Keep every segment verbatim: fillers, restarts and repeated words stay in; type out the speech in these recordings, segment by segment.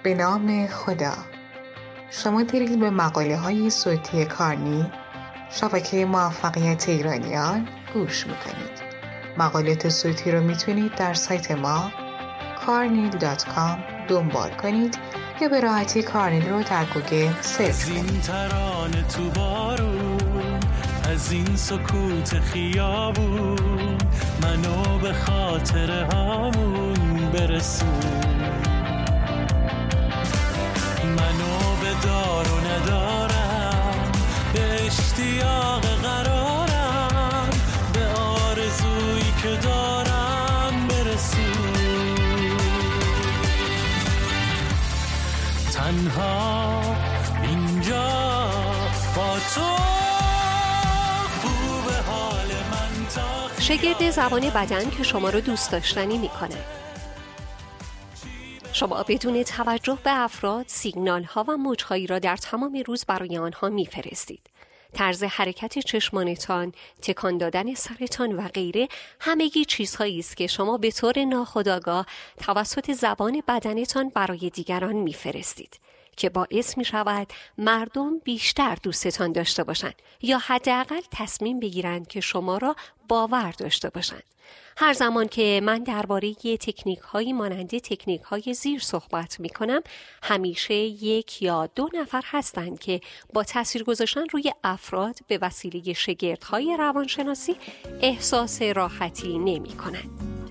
به نام خدا. شما دارید به مقاله های صوتی کارنیل، شبکه موفقیت ایرانیان گوش میکنید. مقالات صوتی رو میتونید در سایت ما کارنیل دات کام دنبال کنید یا به راحتی کارنیل رو در گوگل سرچ کنید. از این ترانه تو بارون، از این سکوت خیابون، منو به خاطر هامون برسون. منو به دار و ندارم، به اشتیاق قرارم، به آرزویی که دارم برسون. تنها اینجا با تو خوب حال من تا شگرد زبان بدن که شما رو دوست داشتنی میکنه. شما بدون توجه به افراد سیگنال ها و موجهایی را در تمام روز برای آنها میفرستید. طرز حرکت چشمانتان، تکان دادن سرتان و غیره همگی چیزهایی است که شما به طور ناخودآگاه توسط زبان بدنتان برای دیگران میفرستید که باعث می شود مردم بیشتر دوستتان داشته باشند یا حداقل تصمیم بگیرند که شما را باور داشته باشند. هر زمان که من درباره تکنیک هایی مانند تکنیک های زیر صحبت می کنم، همیشه یک یا دو نفر هستند که با تاثیر گذاشتن روی افراد به وسیله شگردهای روانشناسی احساس راحتی نمی کنند.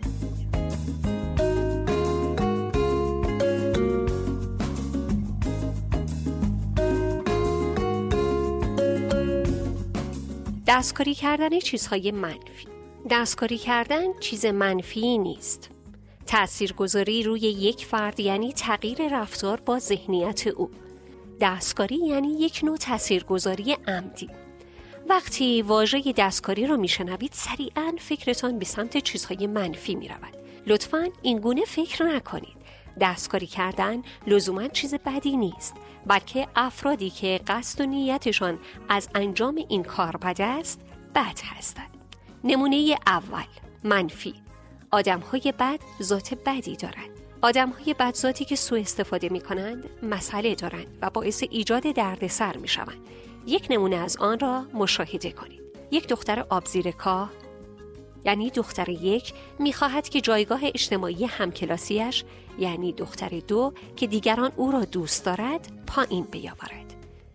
دستکاری کردن چیزهای منفی. دستکاری کردن چیز منفی نیست. تأثیرگذاری روی یک فرد یعنی تغییر رفتار با ذهنیت او. دستکاری یعنی یک نوع تأثیرگذاری عمدی. وقتی واژه دستکاری را میشنوید سریعاً فکرتان به سمت چیزهای منفی میرود. لطفاً این گونه فکر نکنید. دستکاری کردن لزوماً چیز بدی نیست، بلکه افرادی که قصد و نیتشان از انجام این کار بد است، بد هستند. نمونه اول، منفی. آدم‌های بد ذات بدی دارند. آدم‌های بد ذاتی که سوء استفاده می‌کنند، مسئله دارند و باعث ایجاد دردسر می‌شوند. یک نمونه از آن را مشاهده کنید. یک دختر آبزیر کاه، یعنی دختر یک، می‌خواهد که جایگاه اجتماعی همکلاسیش، یعنی دختر دو که دیگران او را دوست دارد، پایین بیاورد.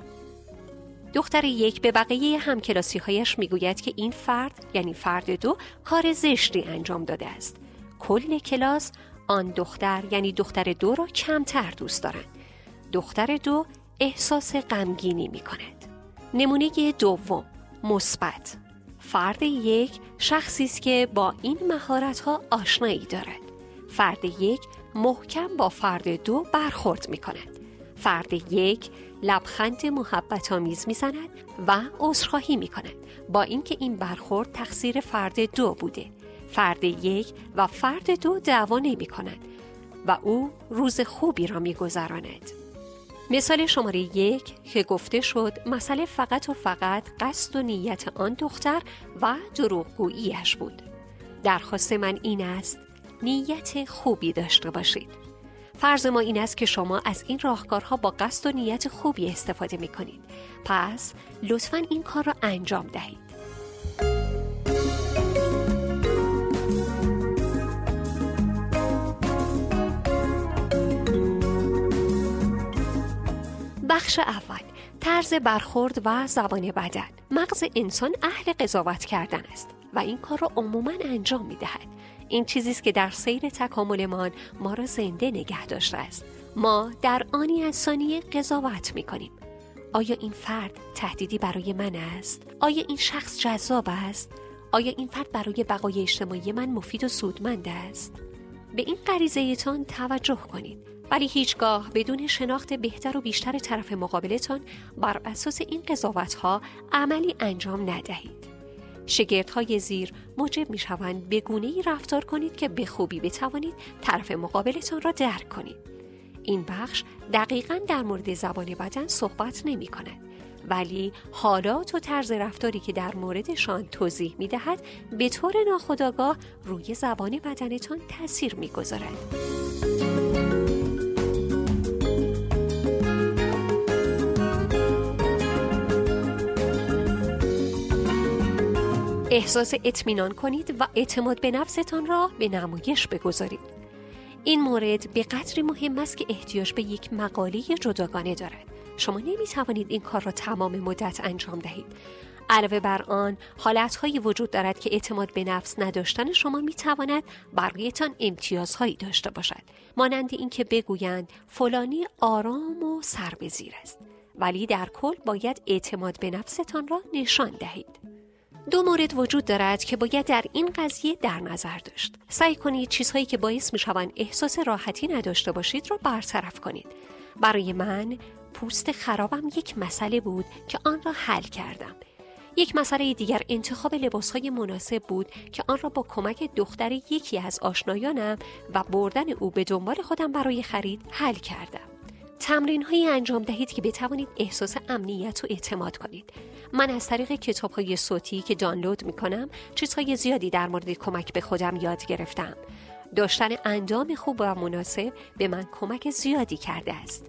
دختر یک به بقیه همکلاسی‌هایش میگوید که این فرد، یعنی فرد دو، کار زشتی انجام داده است. کل کلاس آن دختر، یعنی دختر دو را کمتر دوست دارند. دختر دو احساس غمگینی می‌کند. نمونه دوم، مثبت. فرد یک شخصی است که با این مهارت‌ها آشنایی دارد. فرد یک محکم با فرد دو برخورد می‌کند. فرد یک لبخند محبت آمیز می‌زند و عذرخواهی می‌کند، با اینکه این برخورد تقصیر فرد دو بوده. فرد یک و فرد دو دعوا نمی‌کنند و او روز خوبی را می‌گذراند. مثال شماره یک که گفته شد، مسئله فقط و فقط قصد و نیت آن دختر و دروغگویی‌اش بود. درخواست من این است نیت خوبی داشته باشید. فرض ما این است که شما از این راهکارها با قصد و نیت خوبی استفاده می کنید. پس لطفاً این کار را انجام دهید. بخش اول، طرز برخورد و زبان بدن. مغز انسان اهل قضاوت کردن است و این کار را عموماً انجام می دهد. این چیزی است که در سیر تکاملمان ما را زنده نگه داشته است. ما در آنی از ثانیه قضاوت می کنیم. آیا این فرد تهدیدی برای من است؟ آیا این شخص جذاب است؟ آیا این فرد برای بقای اجتماعی من مفید و سودمند است؟ به این غریزه‌تان توجه کنید، ولی هیچگاه بدون شناخت بهتر و بیشتر طرف مقابلتان بر اساس این قضاوت‌ها عملی انجام ندهید. شگردهای زیر موجب می شوند به گونه‌ای رفتار کنید که به خوبی بتوانید طرف مقابلتان را درک کنید. این بخش دقیقاً در مورد زبان بدن صحبت نمی کند، ولی حالات و طرز رفتاری که در موردشان توضیح می دهد به طور ناخودآگاه روی زبان بدنتان تأثیر می گذارد. احساس اطمینان کنید و اعتماد به نفستان را به نمایش بگذارید. این مورد به قدری مهم است که احتیاج به یک مقاله جداگانه دارد. شما نمی‌توانید این کار را تمام مدت انجام دهید. علاوه بر آن، حالت‌هایی وجود دارد که اعتماد به نفس نداشتن شما می‌تواند برایتان امتیازهایی داشته باشد. مانند اینکه بگویند فلانی آرام و سر به زیر است. ولی در کل باید اعتماد به نفستان را نشان دهید. دو مورد وجود دارد که باید در این قضیه در نظر داشت. سعی کنید چیزهایی که باعث می‌شوند احساس راحتی نداشته باشید را برطرف کنید. برای من پوست خرابم یک مسئله بود که آن را حل کردم. یک مسئله دیگر انتخاب لباس‌های مناسب بود که آن را با کمک دختر یکی از آشنایانم و بردن او به دنبال خودم برای خرید حل کردم. تمرین‌هایی انجام دهید که بتوانید احساس امنیت و اعتماد کنید. من از طریق کتاب‌های صوتی که دانلود می‌کنم چیزهای زیادی در مورد کمک به خودم یاد گرفتم. داشتن اندام خوب و مناسب به من کمک زیادی کرده است.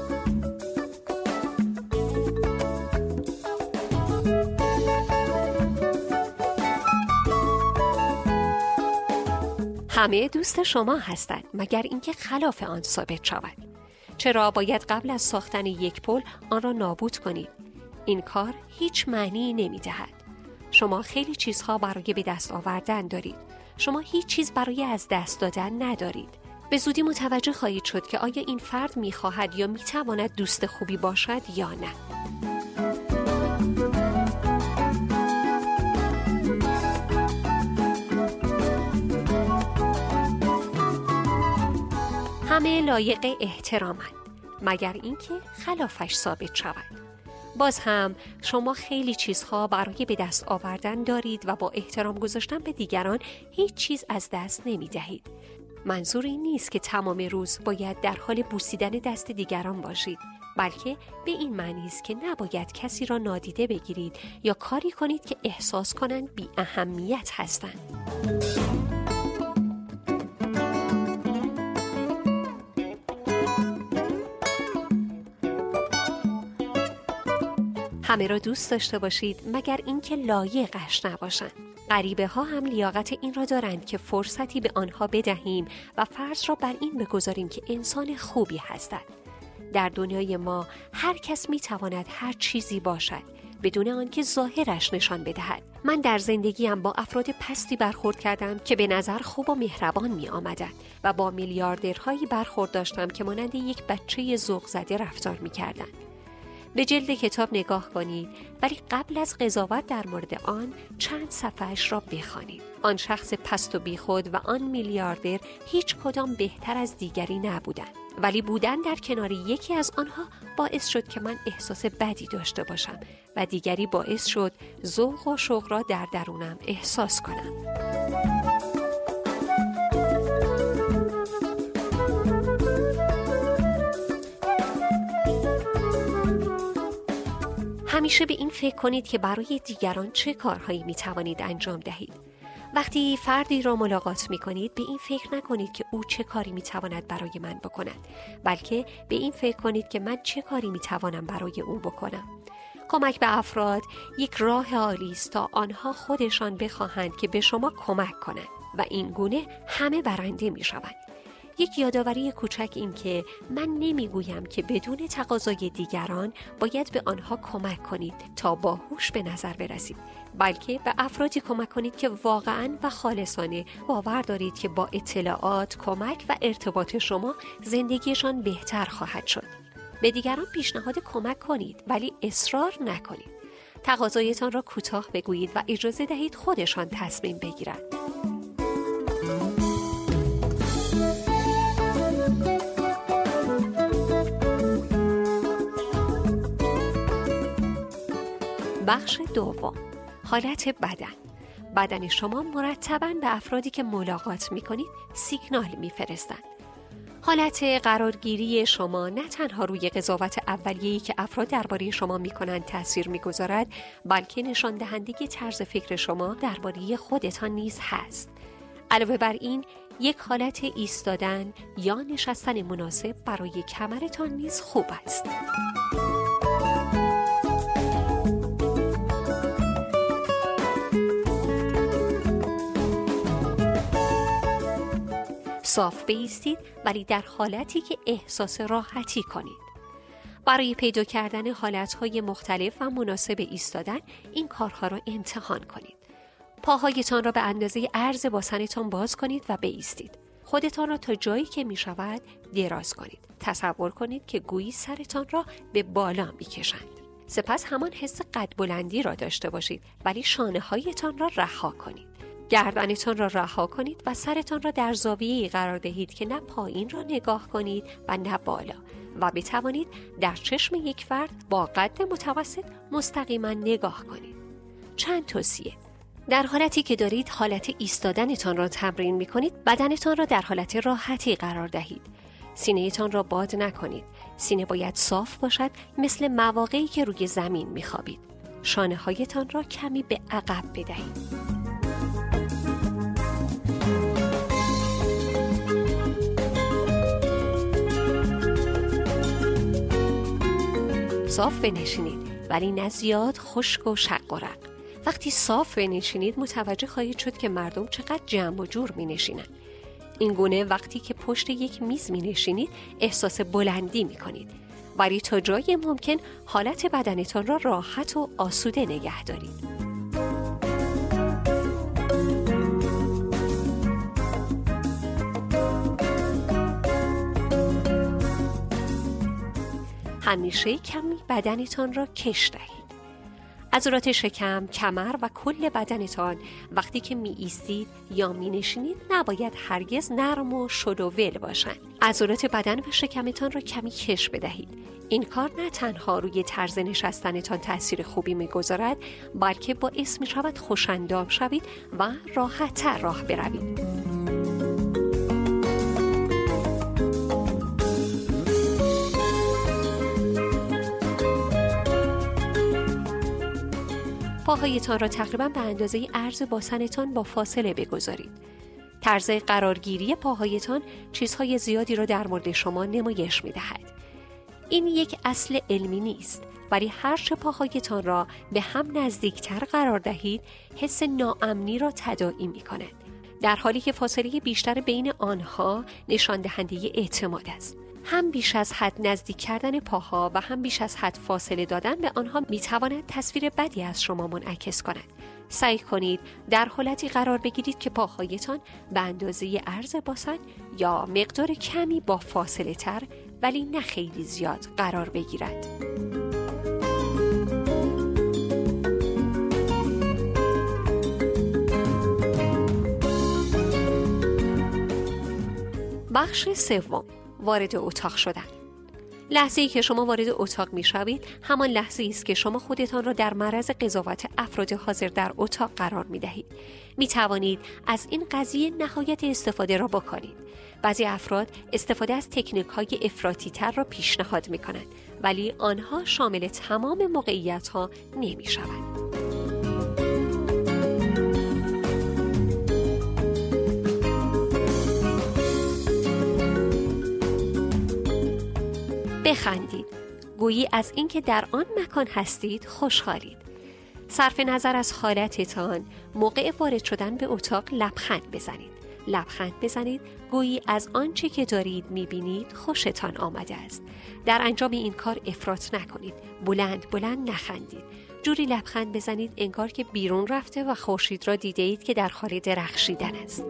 همه دوست شما هستند مگر اینکه خلاف آن ثابت شود. چرا باید قبل از ساختن یک پل آن را نابود کنید؟ این کار هیچ معنی نمی دهد. شما خیلی چیزها برای به دست آوردن دارید. شما هیچ چیز برای از دست دادن ندارید. به زودی متوجه خواهید شد که آیا این فرد می خواهد یا می تواند دوست خوبی باشد یا نه. همه لایق احترامند مگر اینکه خلافش ثابت شود. باز هم شما خیلی چیزها برای به دست آوردن دارید و با احترام گذاشتن به دیگران هیچ چیز از دست نمی دهید. منظور این نیست که تمام روز باید در حال بوسیدن دست دیگران باشید، بلکه به این معنی است که نباید کسی را نادیده بگیرید یا کاری کنید که احساس کنند بی اهمیت هستند. همه را دوست داشته باشید مگر اینکه لایقش نباشند. غریبه ها هم لیاقت این را دارند که فرصتی به آنها بدهیم و فرض را بر این بگذاریم که انسان خوبی هستند. در دنیای ما هر کس می تواند هر چیزی باشد بدون آنکه ظاهرش نشان بدهد. من در زندگیم با افراد پستی برخورد کردم که به نظر خوب و مهربان می آمدند و با میلیاردرهایی برخورد داشتم که مانند یک بچه ذوق زده رفتار می کردند. به جلد کتاب نگاه کنید ولی قبل از قضاوت در مورد آن چند صفحه‌اش را بخوانید. آن شخص پست و بیخود و آن میلیاردر هیچ کدام بهتر از دیگری نبودند، ولی بودن در کنار یکی از آنها باعث شد که من احساس بدی داشته باشم و دیگری باعث شد ذوق و شوق را در درونم احساس کنم. همیشه به این فکر کنید که برای دیگران چه کارهایی می توانید انجام دهید. وقتی فردی را ملاقات می کنید به این فکر نکنید که او چه کاری می تواند برای من بکند، بلکه به این فکر کنید که من چه کاری می توانم برای او بکنم. کمک به افراد یک راه عالی است تا آنها خودشان بخواهند که به شما کمک کنند و این گونه همه برنده می شوند. یک یادآوری کوچک این که من نمیگویم که بدون تقاضای دیگران باید به آنها کمک کنید تا باهوش به نظر برسید، بلکه به افرادی کمک کنید که واقعاً و خالصانه باور دارید که با اطلاعات، کمک و ارتباط شما زندگیشان بهتر خواهد شد. به دیگران پیشنهاد کمک کنید ولی اصرار نکنید. تقاضایتان را کوتاه بگویید و اجازه دهید خودشان تصمیم بگیرند. بخش دوم، حالت بدن. بدن شما مرتباً به افرادی که ملاقات می‌کنید سیگنال می‌فرستند. حالت قرارگیری شما نه تنها روی قضاوت اولیه‌ای که افراد درباره شما می‌کنند تأثیر می‌گذارد، بلکه نشان دهنده طرز فکر شما درباره خودتان نیز هست. علاوه بر این، یک حالت ایستادن یا نشستن مناسب برای کمرتان نیز خوب است. صاف بایستید ولی در حالتی که احساس راحتی کنید. برای پیدا کردن حالتهای مختلف و مناسب ایستادن این کارها را امتحان کنید. پاهایتان را به اندازه عرض باسنتان باز کنید و بایستید. خودتان را تا جایی که می شود دراز کنید. تصور کنید که گویی سرتان را به بالا می کشند. سپس همان حس قد بلندی را داشته باشید ولی شانه هایتان را رها کنید. گردنتان را رها کنید و سرتان را در زاویه‌ای قرار دهید که نه پایین را نگاه کنید و نه بالا و بتوانید در چشم یک فرد با قد متوسط مستقیما نگاه کنید. چند توصیه: در حالتی که دارید حالت ایستادنتان را تمرین می کنید، بدنتان را در حالت راحتی قرار دهید. سینه‌تان را باد نکنید. سینه باید صاف باشد، مثل مواقعی که روی زمین می خوابید. شانه هایتان را کمی به عقب بدهید. صاف بنشینید ولی نه زیاد خشک و شق و رق. وقتی صاف بنشینید متوجه خواهید شد که مردم چقدر جمع و جور می نشینند. این گونه وقتی که پشت یک میز می نشینید احساس بلندی می کنید. ولی تا جای ممکن حالت بدنتان را راحت و آسوده نگه دارید. همیشه کمی بدنتان را کش دهید. عضلات شکم، کمر و کل بدنتان وقتی که می ایستید یا می نشینید نباید هرگز نرم و شل و ول باشند. عضلات بدن و شکمتان را کمی کش بدهید. این کار نه تنها روی طرز نشستنتان تأثیر خوبی می گذارد بلکه باعث می شود خوش‌اندام شوید و راحت‌تر راه بروید. پاهایتان را تقریباً به اندازه عرض باسنتان با فاصله بگذارید. طرز قرارگیری پاهایتان چیزهای زیادی را در مورد شما نمایش می‌دهد. این یک اصل علمی نیست، ولی هرچه پاهایتان را به هم نزدیکتر قرار دهید، حس ناامنی را تداعی می‌کند. در حالی که فاصله بیشتر بین آنها نشان دهنده اعتماد است. هم بیش از حد نزدیک کردن پاها و هم بیش از حد فاصله دادن به آنها میتواند تصویر بدی از شما منعکس کند. سعی کنید در حالتی قرار بگیرید که پاهایتان به اندازه عرض باسن یا مقدار کمی با فاصله تر ولی نه خیلی زیاد قرار بگیرد. بخش سوم، وارد اتاق شدن. لحظه‌ای که شما وارد اتاق می‌شوید همان لحظه‌ای است که شما خودتان را در معرض قضاوت افراد حاضر در اتاق قرار می‌دهید. می‌توانید از این قضیه نهایت استفاده را بکنید. بعضی افراد استفاده از تکنیک‌های افراطی‌تر را پیشنهاد می‌کنند ولی آنها شامل تمام موقعیت‌ها نمی‌شوند. بخندید، گویی از اینکه در آن مکان هستید خوشحالید. صرف نظر از حالتتان، موقع وارد شدن به اتاق لبخند بزنید. لبخند بزنید گویی از آنچه که دارید میبینید خوشتان آمده است. در انجام این کار افراط نکنید. بلند بلند نخندید. جوری لبخند بزنید انگار که بیرون رفته و خورشید را دیده اید که در حال درخشیدن است.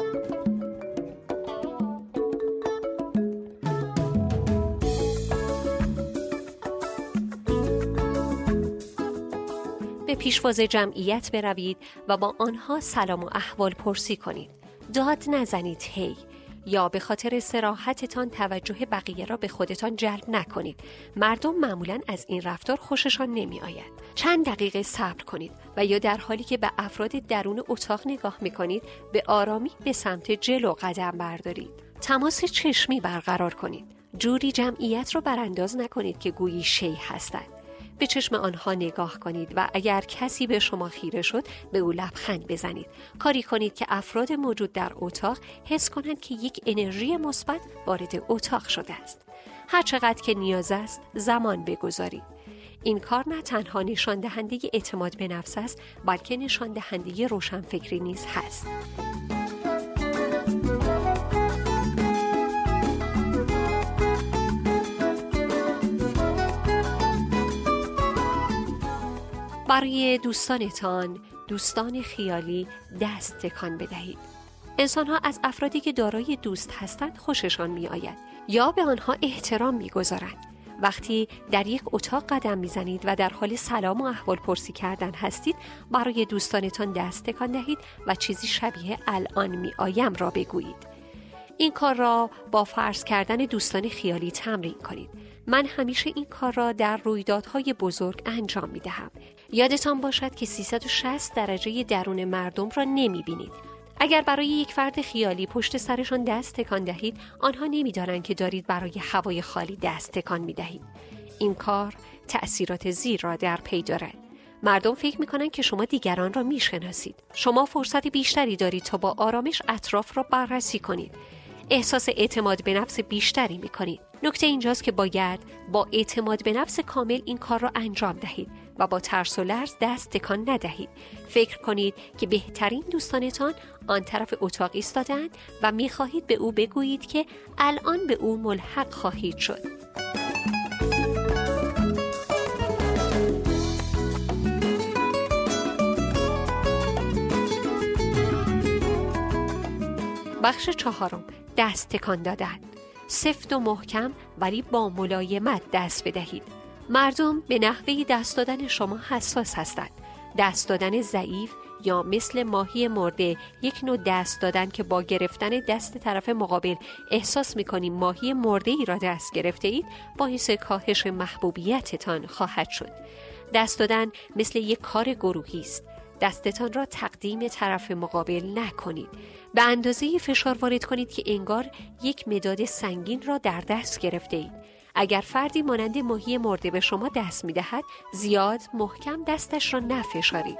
به پیشواز جمعیت بروید و با آنها سلام و احوال پرسی کنید. داد نزنید هی، یا به خاطر صراحتتان توجه بقیه را به خودتان جلب نکنید. مردم معمولاً از این رفتار خوششان نمی آید. چند دقیقه صبر کنید و یا در حالی که به افراد درون اتاق نگاه می کنید به آرامی به سمت جلو قدم بردارید. تماس چشمی برقرار کنید. جوری جمعیت را برانداز نکنید که گویی شیء هستند. به چشم آنها نگاه کنید و اگر کسی به شما خیره شد به او لبخند بزنید. کاری کنید که افراد موجود در اتاق حس کنند که یک انرژی مثبت وارد اتاق شده است. هر چقدر که نیاز است زمان بگذارید. این کار نه تنها نشان دهنده اعتماد به نفس است بلکه نشان دهنده روشنفکری نیز هست. برای دوستانتان، دوستان خیالی دست تکان بدهید. انسان‌ها از افرادی که دارای دوست هستند خوششان می‌آید یا به آنها احترام می‌گذارند. وقتی در یک اتاق قدم می‌زنید و در حال سلام و احوالپرسی کردن هستید، برای دوستانتان دست تکان دهید و چیزی شبیه الان می‌آیم را بگویید. این کار را با فرض کردن دوستان خیالی تمرین کنید. من همیشه این کار را در رویدادهای بزرگ انجام می‌دهم. یادتان باشد که سیصد و شصت درجه درون مردم را نمی‌بینید. اگر برای یک فرد خیالی پشت سرشان دست تکان دهید، آنها نمی‌دانند که دارید برای هوای خالی دست تکان می‌دهید. این کار تأثیرات زیر را در پی دارد. مردم فکر می‌کنند که شما دیگران را می‌شناسید. شما فرصت بیشتری دارید تا با آرامش اطراف را بررسی کنید. احساس اعتماد به نفس بیشتری می‌کنید. نکته اینجاست که باید با اعتماد به نفس کامل این کار را انجام دهید و با ترس و لرز دست تکان ندهید. فکر کنید که بهترین دوستانتان آن طرف اتاق ایستادند و می‌خواهید به او بگویید که الان به او ملحق خواهید شد. بخش چهارم، دست تکان دادن. سفت و محکم ولی با ملایمت دست بدهید. مردم به نحوه دست دادن شما حساس هستند. دست دادن ضعیف یا مثل ماهی مرده، یک نوع دست دادن که با گرفتن دست طرف مقابل احساس می‌کنید ماهی مرده ای را دست گرفته اید، باعث کاهش محبوبیتتان خواهد شد. دست دادن مثل یک کار گروهی است. دستتان را تقدیم طرف مقابل نکنید. به اندازه فشار وارد کنید که انگار یک مداد سنگین را در دست گرفته اید. اگر فردی مانند ماهی مرده به شما دست می دهد، زیاد محکم دستش را نفشارید.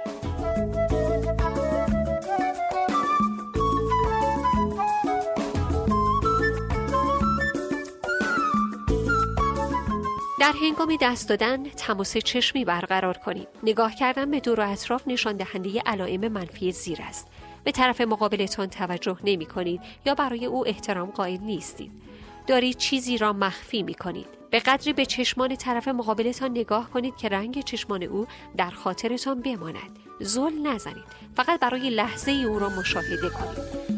در هنگام دست دادن تماس چشمی برقرار کنید. نگاه کردن به دور و اطراف نشان دهنده علائم منفی زیر است. به طرف مقابلتان توجه نمی کنید یا برای او احترام قائل نیستید. دارید چیزی را مخفی می کنید. به قدری به چشمان طرف مقابلتان نگاه کنید که رنگ چشمان او در خاطرتان بماند. زل نزنید. فقط برای لحظه او را مشاهده کنید.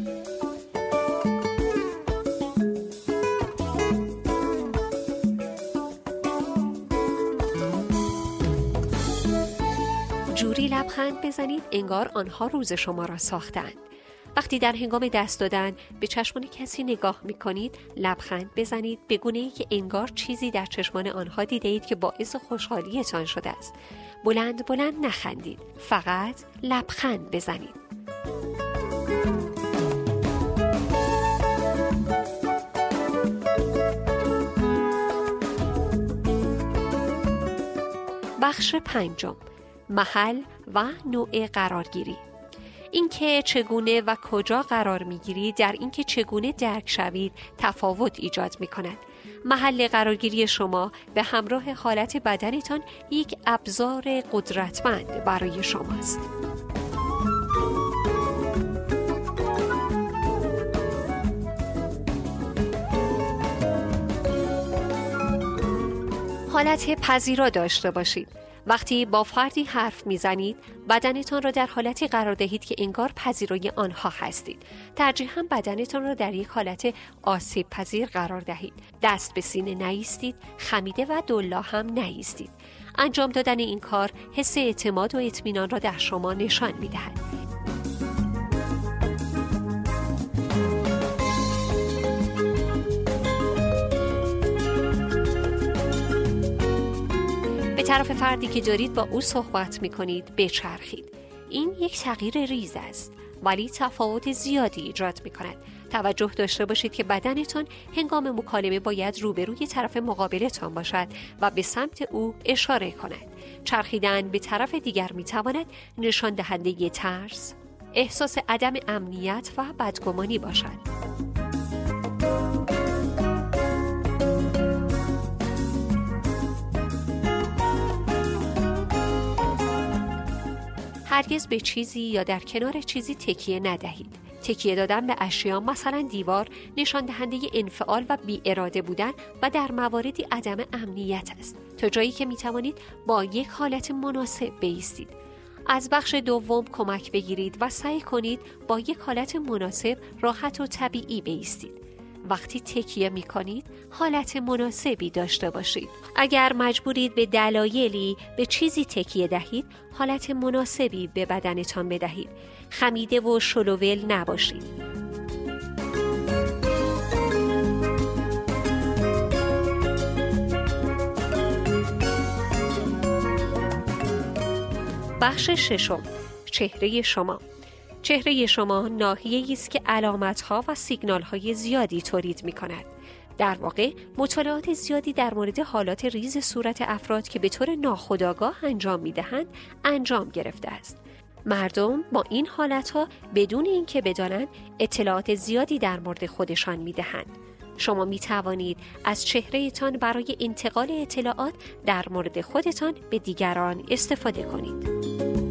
جوری لبخند بزنید انگار آنها روز شما را ساختند. وقتی در هنگام دست دادن به چشمان کسی نگاه می کنید، لبخند بزنید به گونه‌ای که انگار چیزی در چشمان آنها دیده اید که باعث خوشحالیتان شده است. بلند بلند نخندید، فقط لبخند بزنید. بخش پنجم، محل و نوع قرارگیری. اینکه چگونه و کجا قرار میگیرید در اینکه چگونه درک شوید تفاوت ایجاد میکند. محل قرارگیری شما به همراه حالت بدنتان یک ابزار قدرتمند برای شماست. حالت پذیرا داشته باشید. وقتی با فردی حرف میزنید، بدنتان را در حالتی قرار دهید که انگار پذیرای آنها هستید. ترجیحاً بدنتان را در یک حالت آسیب پذیر قرار دهید. دست به سینه نایستید، خمیده و دلا هم نایستید. انجام دادن این کار حس اعتماد و اطمینان را در شما نشان میدهد. به طرف فردی که دارید با او صحبت می کنید بچرخید. این یک تغییر ریز است ولی تفاوت زیادی ایجاد می کند. توجه داشته باشید که بدنتان هنگام مکالمه باید روبروی طرف مقابلتان باشد و به سمت او اشاره کند. چرخیدن به طرف دیگر می تواند نشان دهنده ترس، احساس عدم امنیت و بدگمانی باشد. هرگز به چیزی یا در کنار چیزی تکیه ندهید. تکیه دادن به اشیا مثلا دیوار نشان دهنده انفعال و بی اراده بودن و در مواردی عدم امنیت است، تا جایی که می توانید با یک حالت مناسب بایستید. از بخش دوم کمک بگیرید و سعی کنید با یک حالت مناسب، راحت و طبیعی بایستید. وقتی تکیه می کنید حالت مناسبی داشته باشید. اگر مجبورید به دلایلی به چیزی تکیه دهید، حالت مناسبی به بدنتان بدهید. خمیده و شلوول نباشید. بخش ششم، چهره شما. چهره شما ناحیه‌ای است که علامت‌ها و سیگنال‌های زیادی تولید می‌کند. در واقع مطالعات زیادی در مورد حالات ریز صورت افراد که به طور ناخودآگاه انجام می‌دهند انجام گرفته است. مردم با این حالت‌ها بدون اینکه بدانند اطلاعات زیادی در مورد خودشان می‌دهند. شما می توانید از چهره‌تان برای انتقال اطلاعات در مورد خودتان به دیگران استفاده کنید.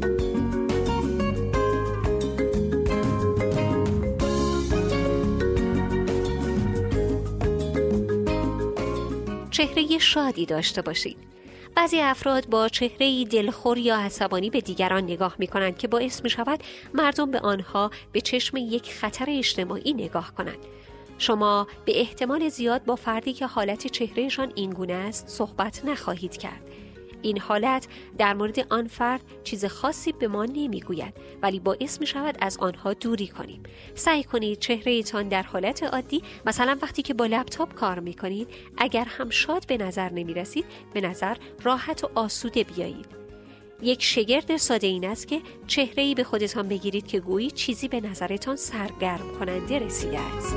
چهره شادی داشته باشید. بعضی افراد با چهره‌ای دلخور یا عصبانی به دیگران نگاه می‌کنند که باعث می‌شود مردم به آنها به چشم یک خطر اجتماعی نگاه کنند. شما به احتمال زیاد با فردی که حالت چهرهشان اینگونه است صحبت نخواهید کرد. این حالت در مورد آن فرد چیز خاصی به ما نمیگوید، ولی باعث می شود از آنها دوری کنیم. سعی کنید چهرهتان در حالت عادی، مثلا وقتی که با لپتاپ کار می کنید، اگر هم شاد به نظر نمی رسید، به نظر راحت و آسوده بیایید. یک شگرد ساده این است که چهره‌ای به خودتان بگیرید که گویی چیزی به نظرتان سرگرم کننده رسیده است.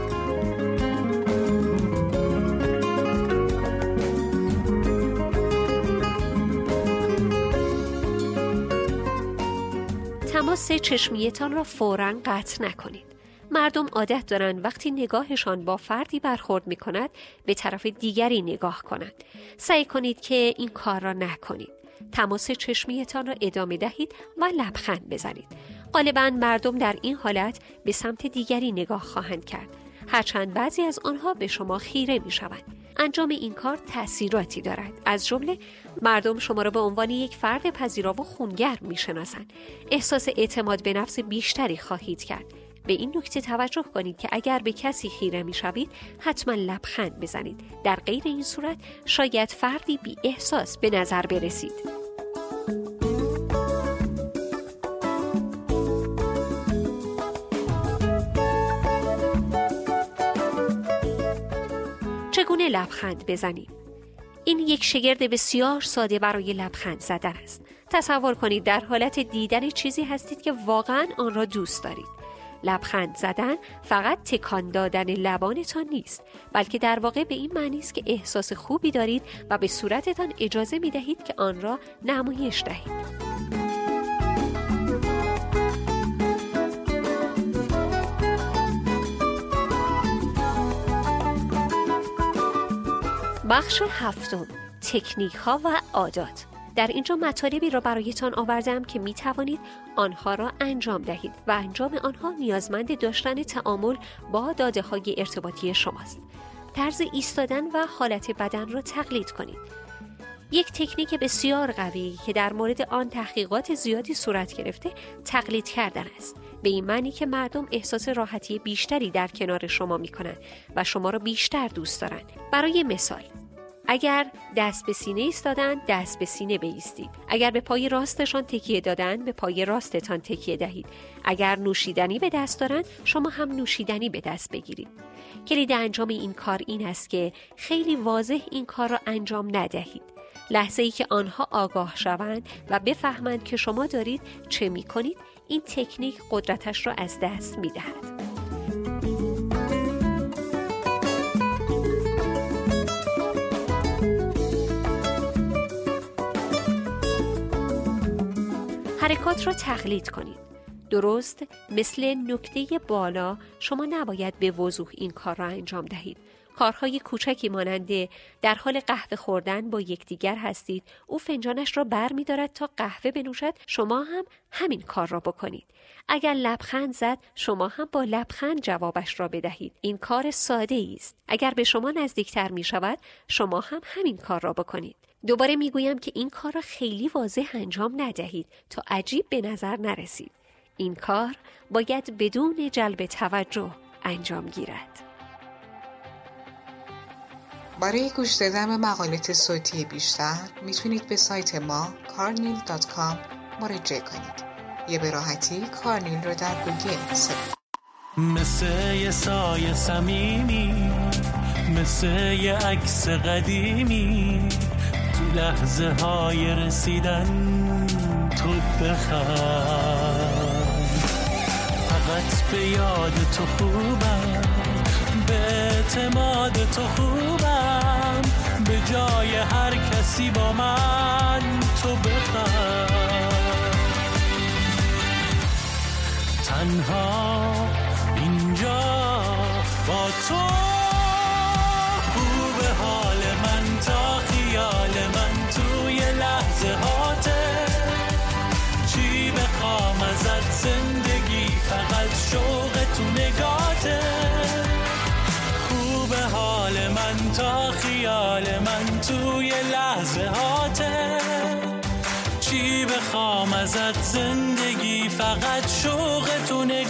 تماس چشمیتان را فوراً قطع نکنید. مردم عادت دارند وقتی نگاهشان با فردی برخورد می کند به طرف دیگری نگاه کنند. سعی کنید که این کار را نکنید. تماس چشمیتان را ادامه دهید و لبخند بزنید. غالباً مردم در این حالت به سمت دیگری نگاه خواهند کرد، هرچند بعضی از آنها به شما خیره می شوند. انجام این کار تأثیراتی دارد. از جمله مردم شما را به عنوان یک فرد پذیرا و خونگرم می شناسند. احساس اعتماد به نفس بیشتری خواهید کرد. به این نکته توجه کنید که اگر به کسی خیره می شوید حتما لبخند بزنید. در غیر این صورت شاید فردی بی احساس به نظر برسید. چگونه لبخند بزنید؟ این یک شگرد بسیار ساده برای لبخند زدن است. تصور کنید در حالت دیدن چیزی هستید که واقعا آن را دوست دارید. لبخند زدن فقط تکان دادن لبانتان نیست، بلکه در واقع به این معنی است که احساس خوبی دارید و به صورتتان اجازه می دهید که آن را نمایش دهید. بخش هفتم، تکنیک ها و عادات. در اینجا مطالبی را برایتان آوردم که می توانید آنها را انجام دهید و انجام آنها نیازمند داشتن تعامل با داده های ارتباطی شماست. طرز ایستادن و حالت بدن را تقلید کنید. یک تکنیک بسیار قوی که در مورد آن تحقیقات زیادی صورت گرفته تقلید کردن است. به این معنی که مردم احساس راحتی بیشتری در کنار شما می کنند و شما را بیشتر دوست دارند. برای مثال، اگر دست به سینه ایستادن، دست به سینه بایستید. اگر به پای راستشان تکیه دادن، به پای راستتان تکیه دهید. اگر نوشیدنی به دست دارند، شما هم نوشیدنی به دست بگیرید. کلید انجام این کار این است که خیلی واضح این کار را انجام ندهید. لحظه‌ای که آنها آگاه شوند و بفهمند که شما دارید چه می‌کنید، این تکنیک قدرتش را از دست می‌دهد. حرکات را تقلید کنید. درست مثل نکته بالا شما نباید به وضوح این کار را انجام دهید. کارهای کوچکی ماننده در حال قهوه خوردن با یکدیگر هستید، او فنجانش را بر می دارد تا قهوه بنوشد، شما هم همین کار را بکنید. اگر لبخند زد، شما هم با لبخند جوابش را بدهید. این کار ساده است. اگر به شما نزدیکتر می شود، شما هم همین کار را بکنید. دوباره می گویم که این کار را خیلی واضح انجام ندهید تا عجیب به نظر نرسید. این کار باید بدون جلب توجه انجام گیرد. برای گوش دادن به مقالات صوتی بیشتر میتونید به سایت ما کارنیل دات کام مراجعه کنید یا به راحتی کارنیل رو در گوگل سرچ. مثل یه سایه صمیمی، مثل یه عکس قدیمی، تو لحظه های رسیدن تو بخند. فقط به یاد تو خوبم، به اعتماد تو خوبم، به جای هر کسی با من تو بخند. تنها اینجا با تو خوب حال من تا خیال من توی لحظه هاته. چی بخوام ازت زندگی فقط شوق تو نگاته. خوب حال من تا خیال من توی لحظه هاته. چی بخوام ازت زندگی فقط شوق تو نگاته.